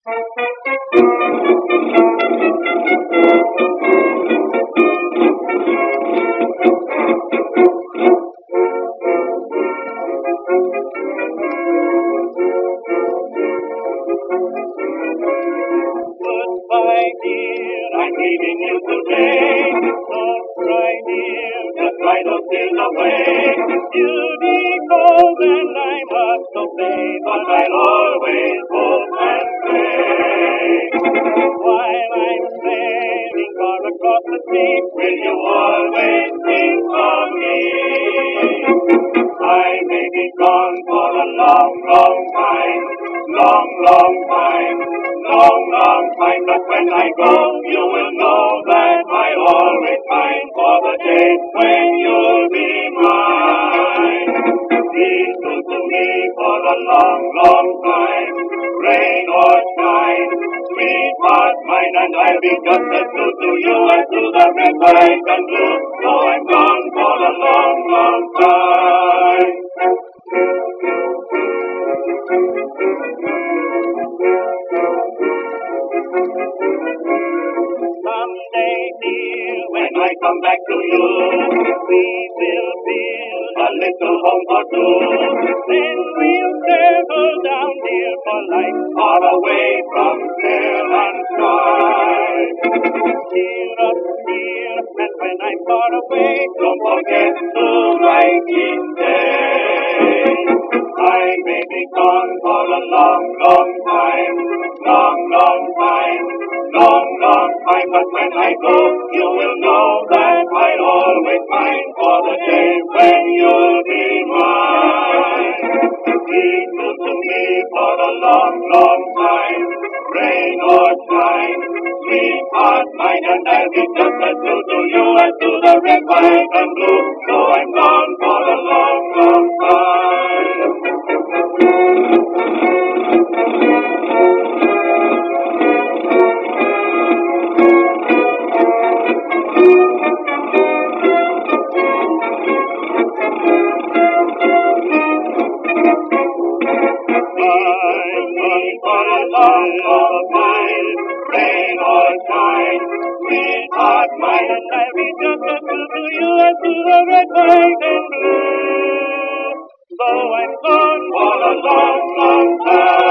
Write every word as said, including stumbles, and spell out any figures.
Goodbye, dear, I'm leaving you today. Don't cry, dear, just try to steal away. You'll be cold and I must obey, but I'll always hope and pray. While I'm sailing far across the sea, will you always think of me? I may be gone for a long, long time, long, long time, long, long time, but when I go, you will know that I always pine for the day when you'll be mine. Be true to me for a long, long time, rain or shine, sweetheart mine, and I'll be just as true to you as to the red, white, and blue, though I'm gone for a long, long time. Someday, dear, when I come back to you, we will build a little home for two. Then we'll settle down, dear, for life, far away from care and strife. Cheer up, dear, and when I'm far away, don't forget to write each day. I may be gone for a long, long time, long, long time, long, long time, but when I go, you will know that I'll always pine for the day when you'll be mine. Be true to me for a long, long time, rain or shine, sweetheart mine, and I'll be just as true to you as to the red, white, and blue, though I'm gone for a long, long time. Rain or shine, sweetheart mine, and I'll be just as true to you as to the red, white, and blue, though I'm gone for a long, long time.